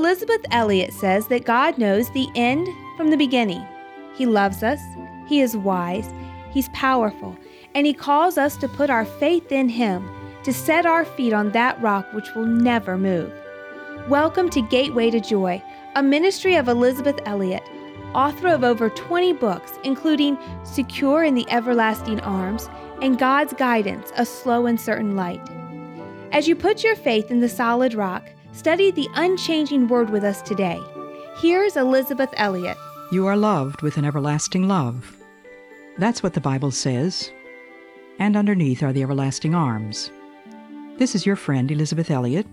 Elizabeth Elliot says that God knows the end from the beginning. He loves us, He is wise, He's powerful, and He calls us to put our faith in Him, to set our feet on that rock which will never move. Welcome to Gateway to Joy, a ministry of Elizabeth Elliot, author of over 20 books, including Secure in the Everlasting Arms and God's Guidance, A Slow and Certain Light. As you put your faith in the solid rock, study the unchanging Word with us today. Here's Elizabeth Elliot. You are loved with an everlasting love. That's what the Bible says. And underneath are the everlasting arms. This is your friend, Elizabeth Elliot,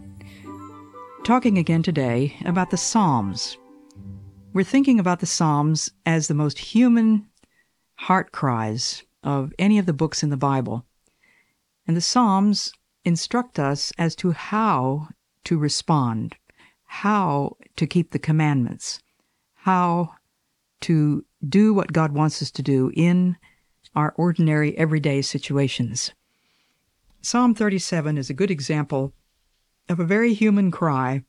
talking again today about the Psalms. We're thinking about the Psalms as the most human heart cries of any of the books in the Bible. And the Psalms instruct us as to how to respond, how to keep the commandments, how to do what God wants us to do in our ordinary, everyday situations. Psalm 37 is a good example of a very human cry.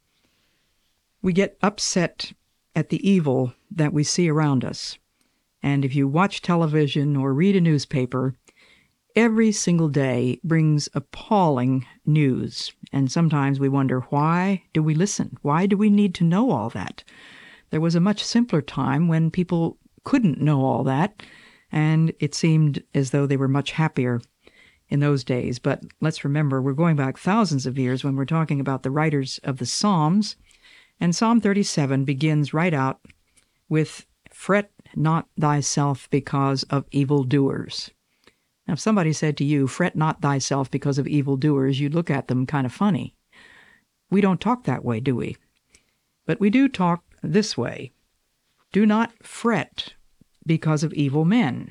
We get upset at the evil that we see around us. And if you watch television or read a newspaper, every single day brings appalling news. And sometimes we wonder, why do we listen? Why do we need to know all that? There was a much simpler time when people couldn't know all that, and it seemed as though they were much happier in those days. But let's remember, we're going back thousands of years when we're talking about the writers of the Psalms. And Psalm 37 begins right out with, "Fret not thyself because of evildoers." Now, if somebody said to you, "Fret not thyself because of evildoers," you'd look at them kind of funny. We don't talk that way, do we? But we do talk this way. Do not fret because of evil men.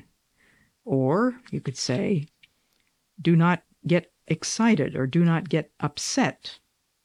Or you could say, do not get excited or do not get upset.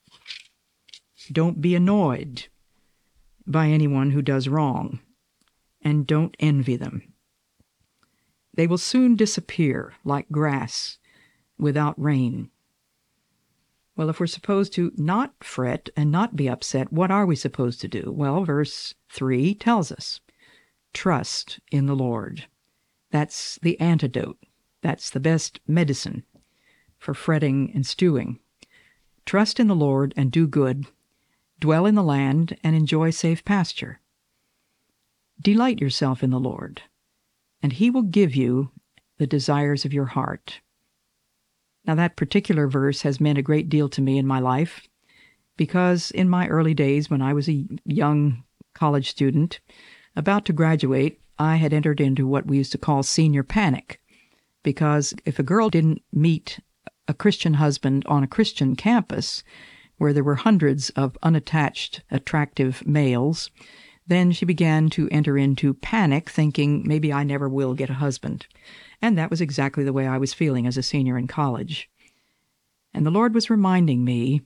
Don't be annoyed by anyone who does wrong, and don't envy them. They will soon disappear like grass without rain. Well, if we're supposed to not fret and not be upset, what are we supposed to do? Well, verse 3 tells us, trust in the Lord. That's the antidote. That's the best medicine for fretting and stewing. Trust in the Lord and do good. Dwell in the land and enjoy safe pasture. Delight yourself in the Lord, and He will give you the desires of your heart. Now, that particular verse has meant a great deal to me in my life, because in my early days when I was a young college student, about to graduate, I had entered into what we used to call senior panic, because if a girl didn't meet a Christian husband on a Christian campus, where there were hundreds of unattached, attractive males, then she began to enter into panic, thinking, maybe I never will get a husband. And that was exactly the way I was feeling as a senior in college. And the Lord was reminding me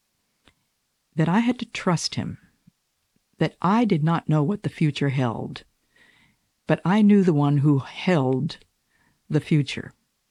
that I had to trust Him, that I did not know what the future held, but I knew the one who held the future.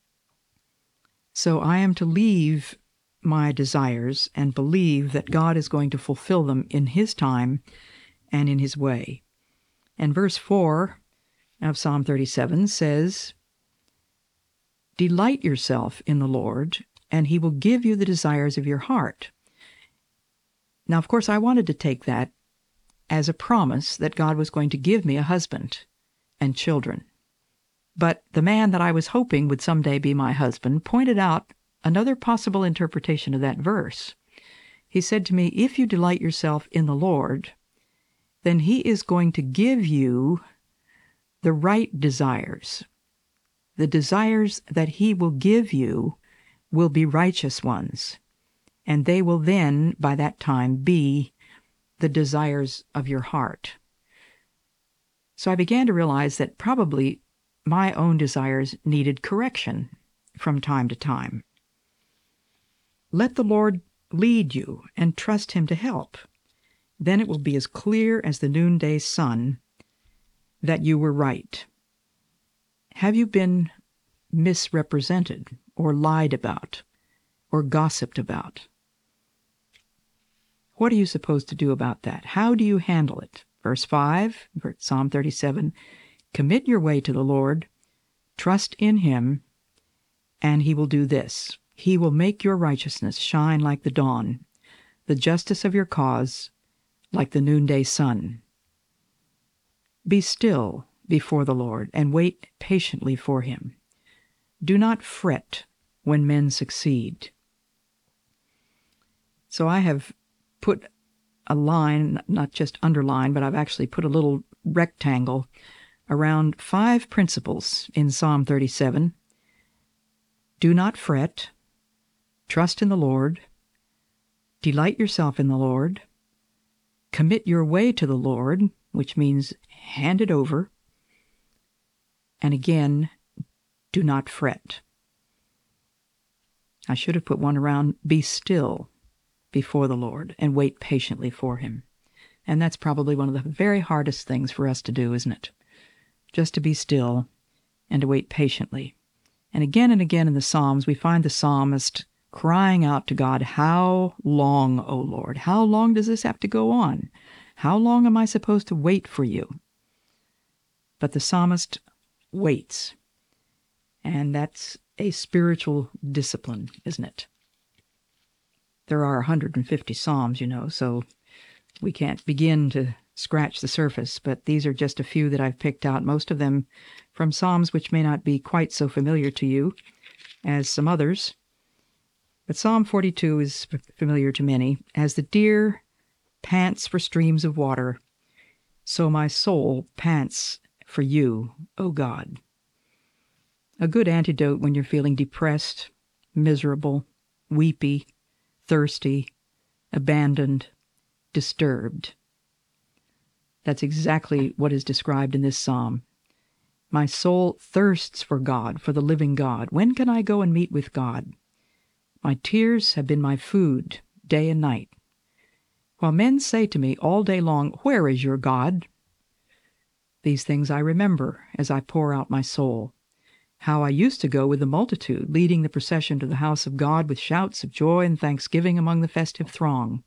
So I am to leave my desires and believe that God is going to fulfill them in His time and in His way. And verse 4 of Psalm 37 says, delight yourself in the Lord, and He will give you the desires of your heart. Now, of course, I wanted to take that as a promise that God was going to give me a husband and children. But the man that I was hoping would someday be my husband pointed out another possible interpretation of that verse. He said to me, if you delight yourself in the Lord, then He is going to give you the right desires. The desires that He will give you will be righteous ones, and they will then, by that time, be the desires of your heart. So I began to realize that probably my own desires needed correction from time to time. Let the Lord lead you and trust Him to help. Then it will be as clear as the noonday sun that you were right. Have you been misrepresented or lied about or gossiped about? What are you supposed to do about that? How do you handle it? Verse 5, Psalm 37, commit your way to the Lord, trust in him, and he will do this. He will make your righteousness shine like the dawn, the justice of your cause like the noonday sun. Be still before the Lord and wait patiently for him. Do not fret when men succeed. So I have put a line, not just underlined, but I've actually put a little rectangle around 5 principles in Psalm 37. Do not fret. Trust in the Lord. Delight yourself in the Lord. Commit your way to the Lord, which means hand it over. And again, do not fret. I should have put one around, be still before the Lord and wait patiently for him. And that's probably one of the very hardest things for us to do, isn't it? Just to be still and to wait patiently. And again in the Psalms, we find the psalmist crying out to God, how long, O Lord? How long does this have to go on? How long am I supposed to wait for you? But the psalmist waits. And that's a spiritual discipline, isn't it? There are 150 psalms, so we can't begin to scratch the surface, but these are just a few that I've picked out, most of them from psalms which may not be quite so familiar to you as some others. But Psalm 42 is familiar to many. As the deer pants for streams of water, so my soul pants for you, O God. A good antidote when you're feeling depressed, miserable, weepy, thirsty, abandoned, disturbed. That's exactly what is described in this psalm. My soul thirsts for God, for the living God. When can I go and meet with God? My tears have been my food day and night. While men say to me all day long, where is your God? These things I remember as I pour out my soul. How I used to go with the multitude, leading the procession to the house of God with shouts of joy and thanksgiving among the festive throng.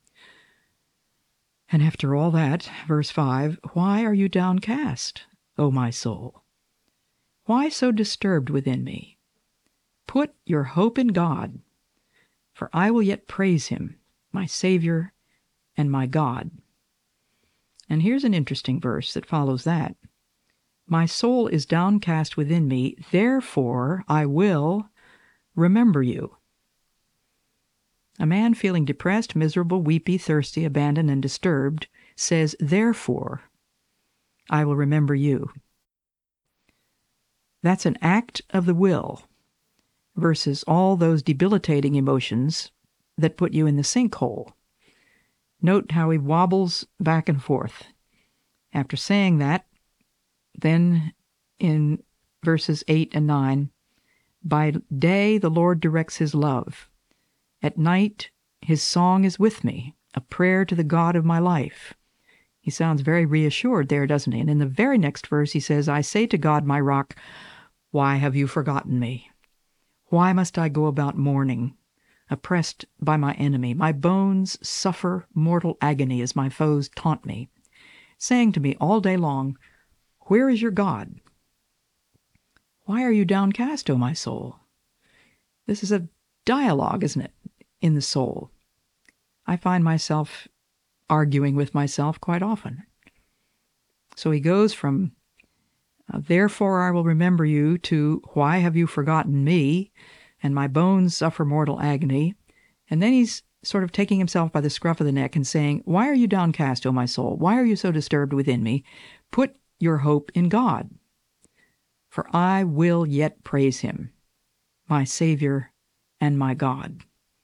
And after all that, verse 5, why are you downcast, O my soul? Why so disturbed within me? Put your hope in God, for I will yet praise him, my Savior and my God. And here's an interesting verse that follows that. My soul is downcast within me, therefore I will remember you. A man feeling depressed, miserable, weepy, thirsty, abandoned, and disturbed says, therefore I will remember you. That's an act of the will versus all those debilitating emotions that put you in the sinkhole. Note how he wobbles back and forth. After saying that, then in verses 8 and 9, by day the Lord directs his love. At night his song is with me, a prayer to the God of my life. He sounds very reassured there, doesn't he? And in the very next verse he says, I say to God, my rock, why have you forgotten me? Why must I go about mourning, oppressed by my enemy? My bones suffer mortal agony as my foes taunt me, saying to me all day long, where is your God? Why are you downcast, O my soul? This is a dialogue, isn't it, in the soul? I find myself arguing with myself quite often. So he goes from, therefore I will remember you, to why have you forgotten me, and my bones suffer mortal agony. And then he's sort of taking himself by the scruff of the neck and saying, why are you downcast, O my soul? Why are you so disturbed within me? Put your hope in God, for I will yet praise him, my Savior and my God.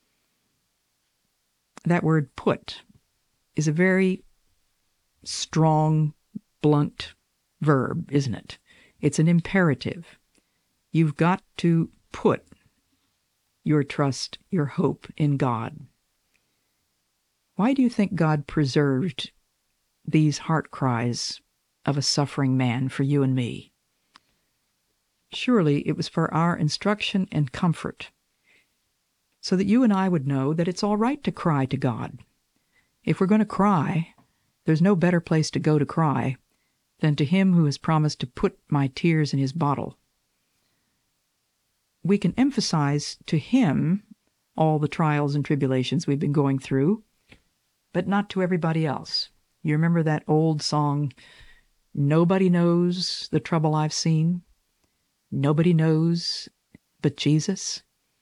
That word put is a very strong, blunt verb, isn't it? It's an imperative. You've got to put your trust, your hope in God. Why do you think God preserved these heart cries of a suffering man for you and me? Surely it was for our instruction and comfort, so that you and I would know that it's all right to cry to God, If we're going to cry, there's no better place to go to cry than to Him who has promised to put my tears in His bottle. We can emphasize to Him all the trials and tribulations we've been going through, but not to everybody else. You remember that old song, "Nobody knows the trouble I've seen. Nobody knows but Jesus"?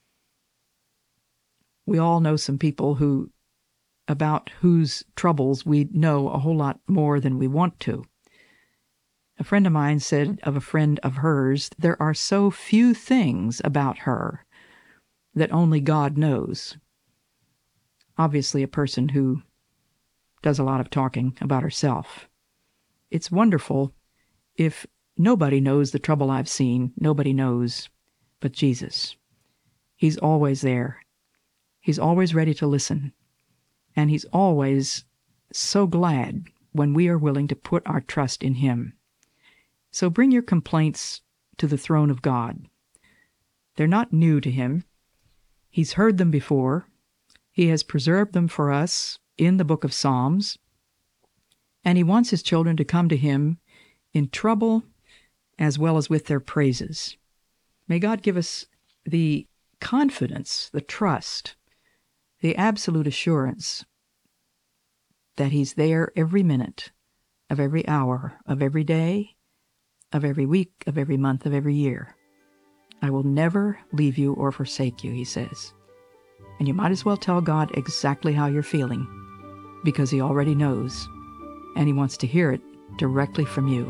We all know some people about whose troubles we know a whole lot more than we want to. A friend of mine said of a friend of hers, there are so few things about her that only God knows. Obviously, a person who does a lot of talking about herself. It's wonderful if nobody knows the trouble I've seen, nobody knows but Jesus. He's always there. He's always ready to listen. And He's always so glad when we are willing to put our trust in Him. So bring your complaints to the throne of God. They're not new to Him. He's heard them before. He has preserved them for us in the book of Psalms. And He wants His children to come to Him in trouble as well as with their praises. May God give us the confidence, the trust, the absolute assurance that He's there every minute of every hour of every day, of every week, of every month, of every year. I will never leave you or forsake you, He says. And you might as well tell God exactly how you're feeling, because He already knows, and He wants to hear it directly from you.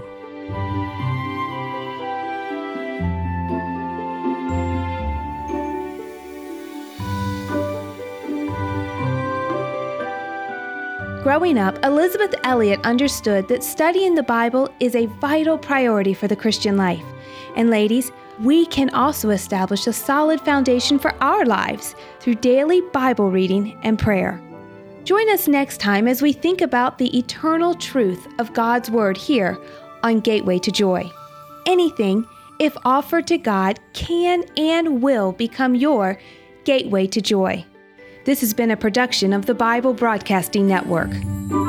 Growing up, Elisabeth Elliot understood that studying the Bible is a vital priority for the Christian life. And ladies, we can also establish a solid foundation for our lives through daily Bible reading and prayer. Join us next time as we think about the eternal truth of God's Word here on Gateway to Joy. Anything, if offered to God, can and will become your Gateway to Joy. This has been a production of the Bible Broadcasting Network.